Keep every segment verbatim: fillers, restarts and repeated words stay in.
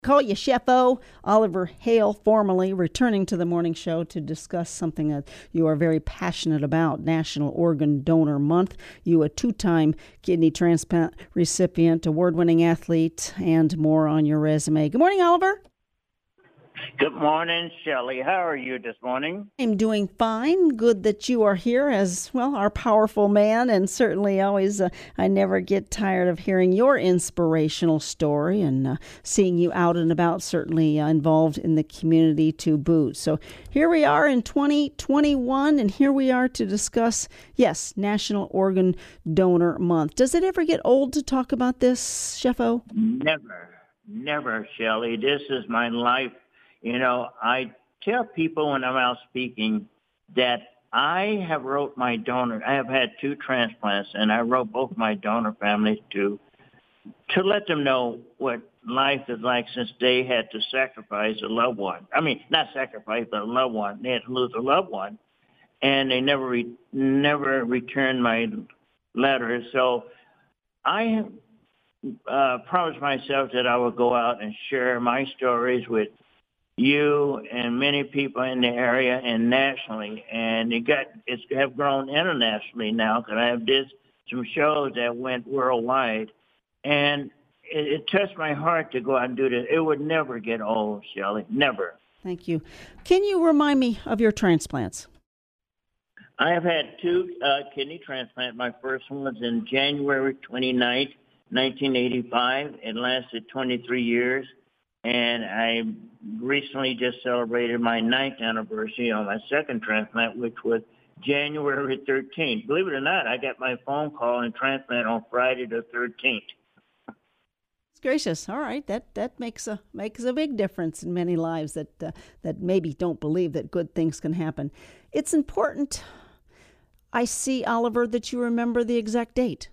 Call you Chef O. Oliver Hale, formerly returning to the morning show to discuss something that you are very passionate about, National Organ Donor Month. You a two-time kidney transplant recipient, award-winning athlete, and more on your resume. Good morning, Oliver. Good morning, Shelley. How are you this morning? I'm doing fine. Good that you are here as, well, our powerful man, and certainly always, uh, I never get tired of hearing your inspirational story and uh, seeing you out and about, certainly uh, involved in the community to boot. So here we are in twenty twenty-one, and here we are to discuss, yes, National Organ Donor Month. Does it ever get old to talk about this, Chef O? Never, never, Shelley. This is my life. You know, I tell people when I'm out speaking that I have wrote my donor. I have had two transplants, and I wrote both my donor families to to let them know what life is like since they had to sacrifice a loved one. I mean, not sacrifice, but a loved one. They had to lose a loved one, and they never re- never returned my letters. So I uh, promised myself that I would go out and share my stories with you and many people in the area and nationally, and it got it's have grown internationally now because I have did some shows that went worldwide, and it, it touched my heart to go out and do this. It would never get old, Shelley, never. Thank you. Can you remind me of your transplants? I have had two uh, kidney transplants. My first one was in January twenty-ninth, nineteen eighty-five. It lasted twenty-three years. And I recently just celebrated my ninth anniversary on my second transplant, which was January thirteenth. Believe it or not, I got my phone call and transplant on Friday the thirteenth. It's gracious. All right, that that makes a makes a big difference in many lives that uh, that maybe don't believe that good things can happen. It's important. I see, Oliver, that you remember the exact date.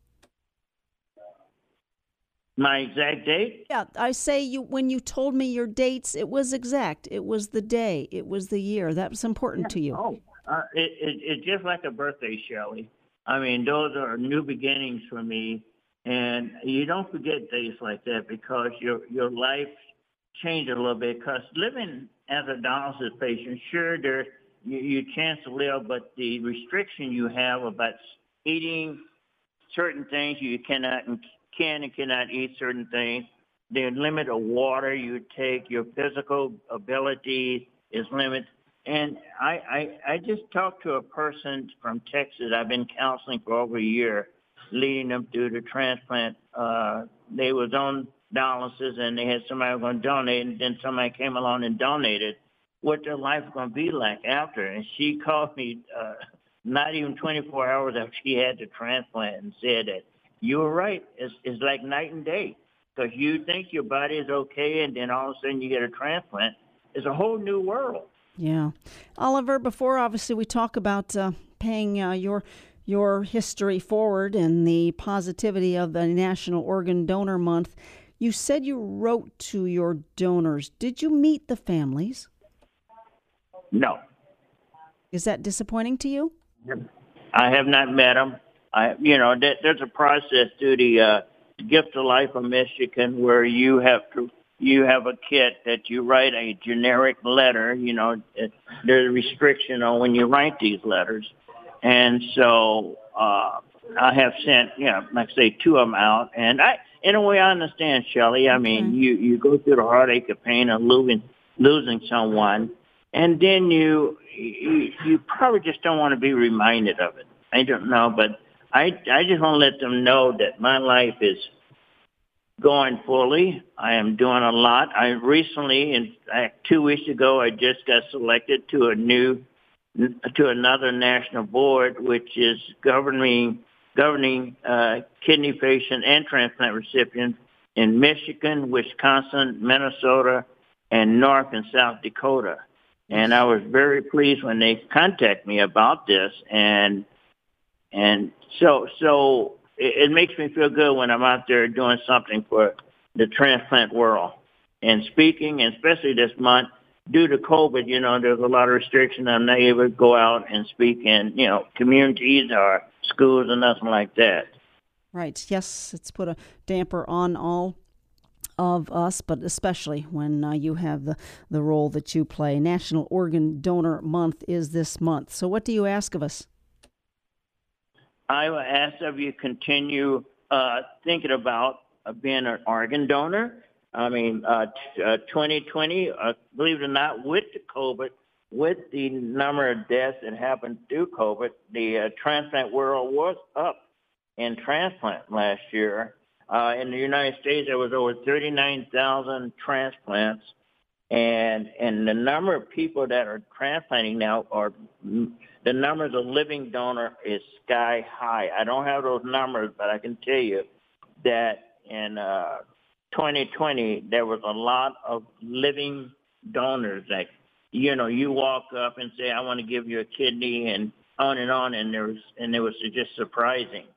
My exact date? Yeah, I say you when you told me your dates, it was exact. It was the day. It was the year. That was important Yeah. to you. Oh, uh, it, it, it's just like a birthday, Shelley. I mean, those are new beginnings for me, and you don't forget days like that because your your life changed a little bit. Because living as a dialysis patient, sure, there you, you chance to live, but the restriction you have about eating certain things you cannot and can and cannot eat certain things. The limit of water you take, your physical ability is limited. And I, I, I just talked to a person from Texas. I've been counseling for over a year, leading them through the transplant. Uh, they was on dialysis and they had somebody going to donate, and then somebody came along and donated what their life was going to be like after. And she called me uh, not even twenty-four hours after she had the transplant and said that, you were right. It's, it's like night and day because you think your body is okay, and then all of a sudden you get a transplant. It's a whole new world. Yeah. Oliver, before obviously we talk about uh, paying uh, your your history forward and the positivity of the National Organ Donor Month, you said you wrote to your donors. Did you meet the families? No. Is that disappointing to you? I have not met them. I, you know, there, there's a process through the uh, Gift of Life of Michigan where you have to, you have a kit that you write a generic letter. You know, it, there's a restriction on when you write these letters, and so uh, I have sent, you know, like I say, two of them out. And I, in a way, I understand, Shelley. I mean, Okay. you you go through the heartache of pain of losing losing someone, and then you you, you probably just don't want to be reminded of it. I don't know, but I, I just want to let them know that my life is going fully. I am doing a lot. I recently, in fact, two weeks ago, I just got selected to a new, to another national board, which is governing, governing uh, kidney patient and transplant recipients in Michigan, Wisconsin, Minnesota, and North and South Dakota. And I was very pleased when they contacted me about this, and And so, so it, it makes me feel good when I'm out there doing something for the transplant world and speaking, and especially this month due to COVID. You know, there's a lot of restrictions. I'm not able to go out and speak in, you know, communities or schools or nothing like that. Right. Yes, it's put a damper on all of us, but especially when uh, you have the, the role that you play. National Organ Donor Month is this month. So what do you ask of us? I will ask of you continue uh, thinking about uh, being an organ donor. I mean, uh, t- uh, twenty twenty, uh, believe it or not, with the COVID, with the number of deaths that happened through COVID, the uh, transplant world was up in transplant last year. Uh, in the United States, there was over thirty-nine thousand transplants, and and the number of people that are transplanting now are the numbers of living donor is sky high. I don't have those numbers, but I can tell you that in uh, twenty twenty there was a lot of living donors. Like, you know, you walk up and say, "I want to give you a kidney," and on and on, and there was and it was just surprising.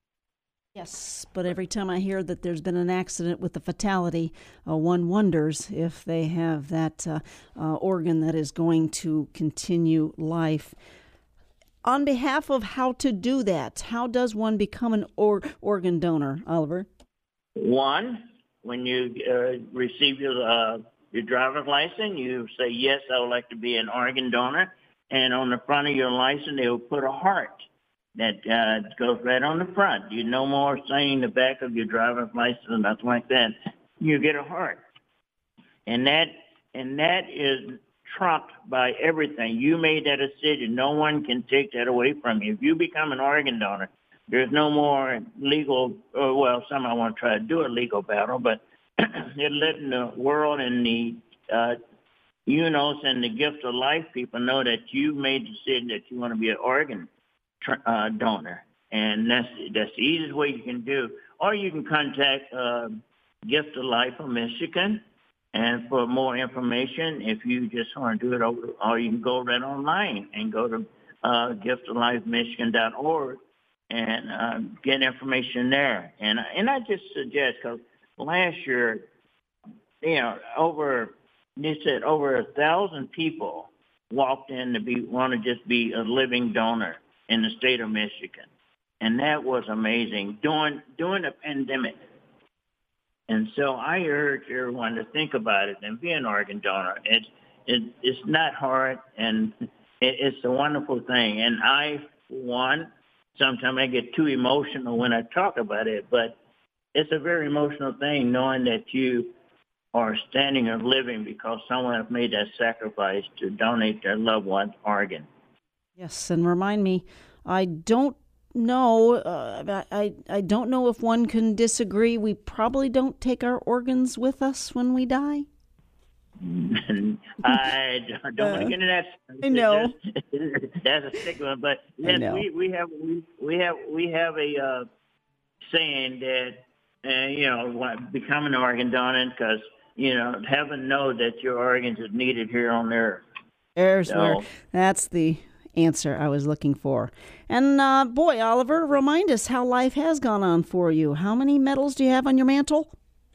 Yes, but every time I hear that there's been an accident with a fatality, uh, one wonders if they have that uh, uh, organ that is going to continue life. On behalf of how to do that, how does one become an or- organ donor, Oliver? One, when you uh, receive your uh, your driver's license, you say, "Yes, I would like to be an organ donor," and on the front of your license, they will put a heart. That uh, goes right on the front. You no more signing the back of your driver's license and nothing like that. You get a heart, and that and that is trumped by everything. You made that decision. No one can take that away from you. If you become an organ donor, there's no more legal. Uh, well, somehow I want to try to do a legal battle, but they're letting the world and the uh, U N O S and the Gift of Life people know that you made the decision that you want to be an organ Uh, donor, and that's that's the easiest way you can do. Or you can contact uh, Gift of Life of Michigan, and for more information, if you just want to do it over, or you can go right online and go to uh, gift of life michigan dot org and uh, get information there. And and I just suggest, because last year, you know, over they said over a thousand people walked in to be want to just be a living donor in the state of Michigan. And that was amazing during, during the pandemic. And so I urge everyone to think about it and be an organ donor. It's, it, it's not hard, and it, it's a wonderful thing. And I, for one, sometimes I get too emotional when I talk about it, but it's a very emotional thing knowing that you are standing or living because someone has made that sacrifice to donate their loved one's organ. Yes, and remind me, I don't know, uh, I, I don't know if one can disagree. We probably don't take our organs with us when we die. I don't uh, want to get into that. I know. That's a sick one, but yes, we, we have we, we have we have a uh, saying that uh, you know, become an organ donor, because you know heaven knows that your organs is needed here on earth. There's so, where that's the answer I was looking for. And uh, boy, Oliver, remind us how life has gone on for you. How many medals do you have on your mantle?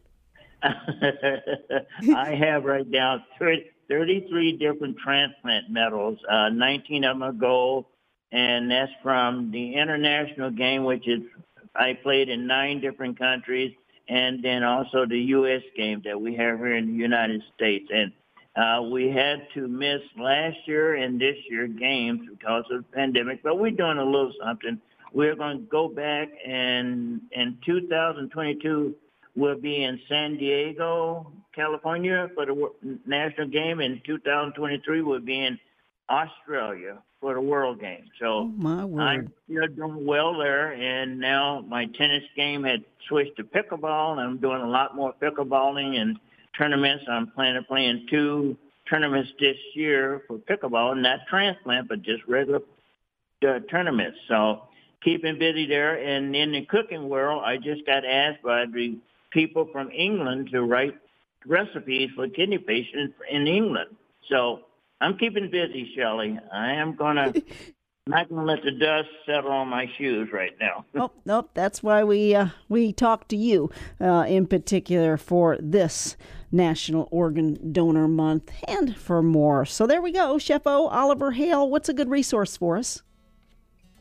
I have right now thirty-three different transplant medals. Uh, nineteen of them are gold, and that's from the international game, which is I played in nine different countries, and then also the U S game that we have here in the United States. And Uh, we had to miss last year and this year games because of the pandemic, but we're doing a little something. We're going to go back, and in two thousand twenty-two, we'll be in San Diego, California for the national game. In two thousand twenty-three, we'll be in Australia for the World Game. So oh, my word. I'm still doing well there, and now my tennis game had switched to pickleball, and I'm doing a lot more pickleballing and tournaments. I'm planning to play in two tournaments this year for pickleball, not transplant, but just regular uh, tournaments. So keeping busy there. And in the cooking world, I just got asked by the people from England to write recipes for kidney patients in England. So I'm keeping busy, Shelley. I am going to not going to let the dust settle on my shoes right now. Oh, nope. That's why we uh, we talk to you uh, in particular for this National Organ Donor Month and for more. So there we go. Chef O, Oliver Hale, what's a good resource for us?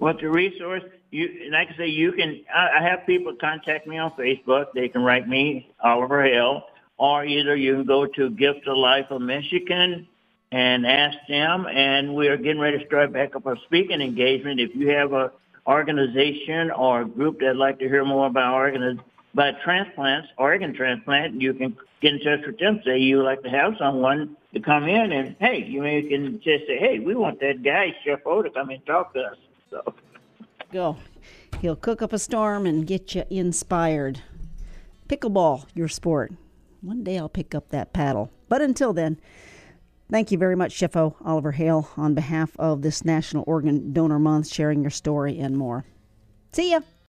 What's the resource? You, like I say, you can. I, I have people contact me on Facebook. They can write me, Oliver Hale, or either you can go to Gift of Life of Michigan and ask them. And we are getting ready to start back up our speaking engagement. If you have a organization or a group that'd like to hear more about organ about transplants, organ transplant, you can get in touch with them. Say you would like to have someone to come in, and hey, you may can just say, hey, we want that guy Chef O to come and talk to us. So go, he'll cook up a storm and get you inspired. Pickleball, your sport. One day I'll pick up that paddle. But until then, thank you very much, Chef O. Oliver Hale, on behalf of this National Organ Donor Month, sharing your story and more. See ya.